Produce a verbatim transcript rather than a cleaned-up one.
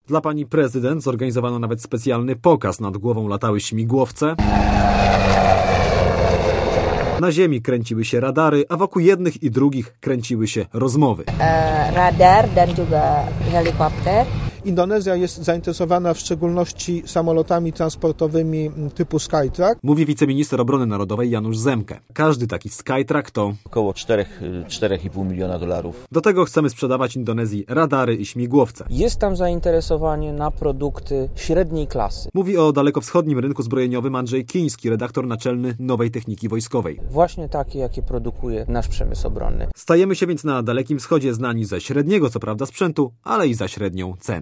Dla pani prezydent zorganizowano nawet specjalny pokaz. Nad głową latały śmigłowce. Na ziemi kręciły się radary, a wokół jednych i drugich kręciły się rozmowy. E, radar dan juga helikopter. Indonezja jest zainteresowana w szczególności samolotami transportowymi typu Skytrack. Mówi wiceminister obrony narodowej Janusz Zemke. Każdy taki Skytrack to około cztery i pół miliona dolarów. Do tego chcemy sprzedawać Indonezji radary i śmigłowce. Jest tam zainteresowanie na produkty średniej klasy. Mówi o dalekowschodnim rynku zbrojeniowym Andrzej Kiński, redaktor naczelny Nowej Techniki Wojskowej. Właśnie takie, jakie produkuje nasz przemysł obronny. Stajemy się więc na Dalekim Wschodzie znani ze średniego, co prawda, sprzętu, ale i za średnią cenę.